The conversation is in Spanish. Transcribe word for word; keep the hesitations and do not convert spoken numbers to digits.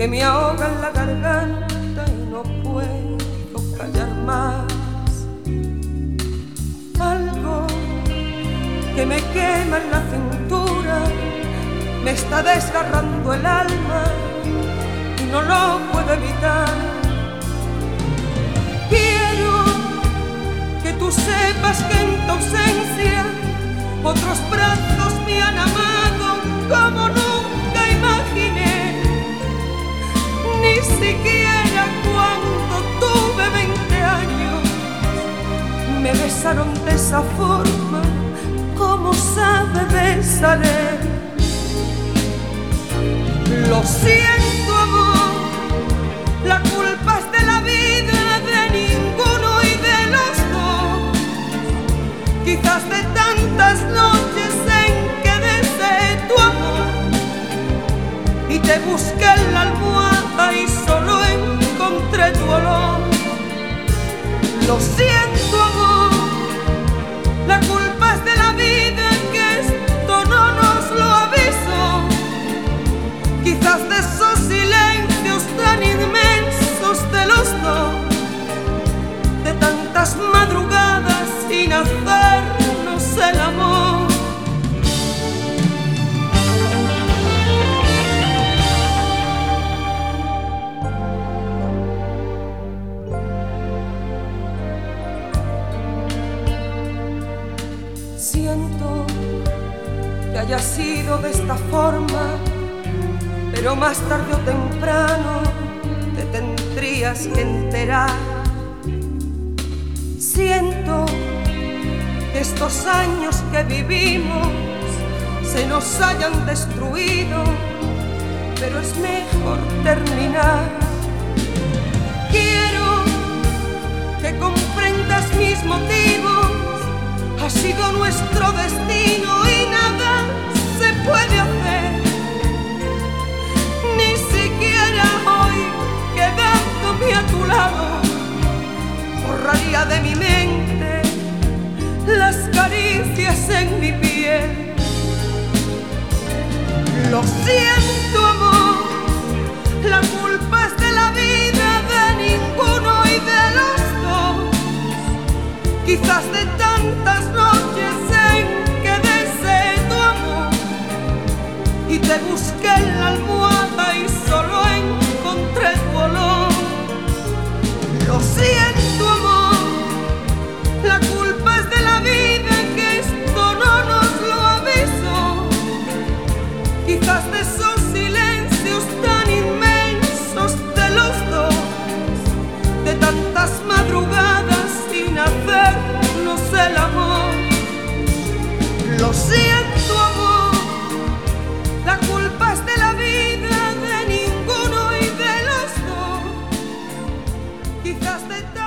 que me ahogan la garganta y no puedo callar más. Algo que me quema en la cintura me está desgarrando el alma y no lo puedo evitar. Quiero que tú sepas que en tu ausencia otros brazos me han amado como nunca imaginé. Ni siquiera cuando tuve veinte años me besaron de esa forma como sabe besar él. Lo siento, amor, la culpa es de la vida, de ninguno y de los dos. Quizás de tantas noches en que deseé tu amor y te busqué en la almohada y solo encontré tu olor. Lo siento, amor, la culpa es de la vida, que esto no nos lo avisó. Quizás de esos silencios tan inmensos de los dos, de tantas madrugadas sin hacernos el amor. Siento que haya sido de esta forma, pero más tarde o temprano te tendrías que enterar. Siento que estos años que vivimos se nos hayan destruido, pero es mejor terminar. Quiero que comprendas mis motivos, ha sido nuestro destino y nada se puede hacer. Ni siquiera hoy, quedándome a tu lado, borraría de mi mente las caricias en mi piel. Lo siento, amor, la culpa es de la vida, de ninguno y de los dos. Quizás de tantas noches en que deseé tu amor y te busqué en la almohada y solo encontré tu olor. Lo siento, amor, la culpa es de la vida, que esto no nos lo avisó. Quizás de esos silencios tan inmensos de los dos, de tantas madrugadas sin hacernos el amor. Lo siento, amor, la culpa es de la vida, de ninguno y de los dos. Quizás de